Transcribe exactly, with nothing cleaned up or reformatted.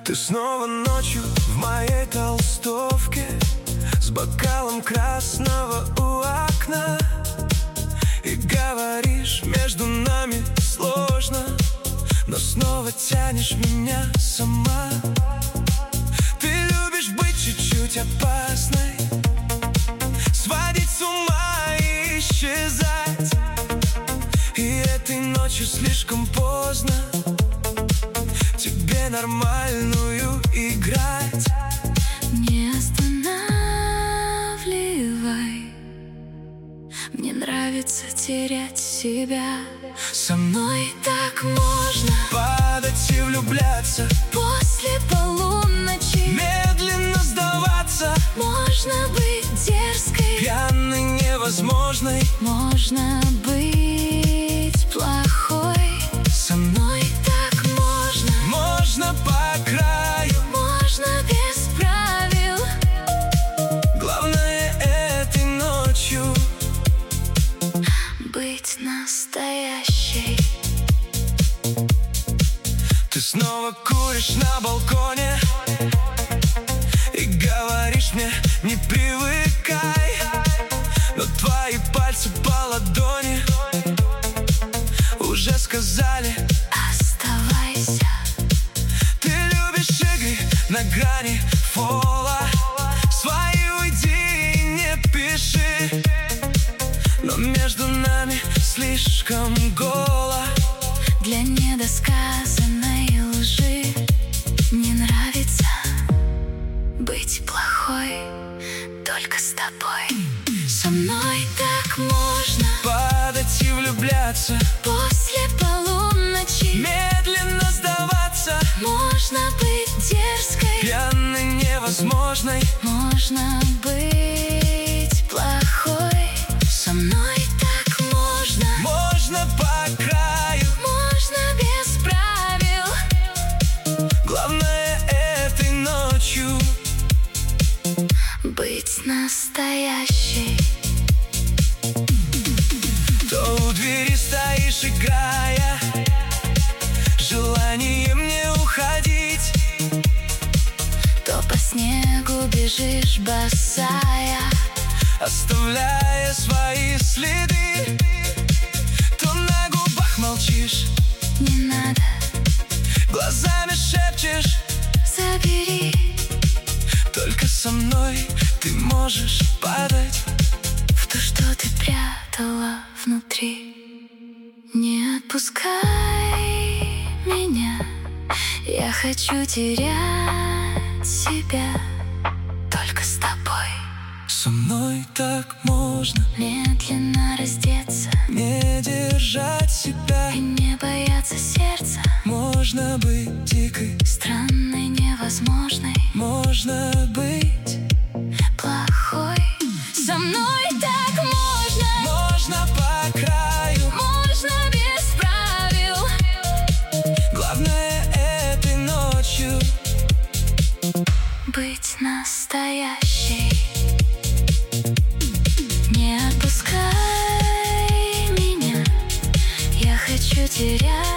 Ты снова ночью в моей толстовке, с бокалом красного у окна, и говоришь, между нами сложно, но снова тянешь меня сама. Ты любишь быть чуть-чуть опасной, сводить с ума и исчезать. И этой ночью слишком поздно тебе нормальную играть. Не останавливай, мне нравится терять себя. Со мной так можно падать и влюбляться, после полуночи медленно сдаваться. Можно быть дерзкой, пьяной, невозможной. можно быть плохой. Со мной так можно, можно по краю, можно без правил. Главное этой ночью быть настоящей. Ты снова куришь на балконе и говоришь мне, не привыкай, но твои пальцы по ладони уже сказали: оставайся. Ты любишь игры на грани фола, свои уйди и не пиши, но между нами слишком голо Для недосказанной лжи. Мне нравится быть плохой только с тобой. Со мной так можно падать и влюбляться, после полуночи медленно сдаваться. можно быть дерзкой, Пьяной, невозможной. можно быть плохой. Со мной так можно, Можно по краю, можно без правил. главное этой ночью быть настоящей. то у двери стоишь, играя желанием не уходить, То по снегу бежишь босая, оставляя свои следы. То на губах молчишь, не надо, глазами шепчешь: забери. только со мной ты можешь падать В то, что ты прятала внутри. Не отпускай меня, я хочу терять себя только с тобой. Со мной так можно Медленно раздеться не держать себя, и не бояться сердца. можно быть дикой, Странной, невозможной, можно быть. плохой. Со мной так можно, Можно по краю, можно без правил. главное этой ночью Быть настоящей. Не отпускай меня, я хочу терять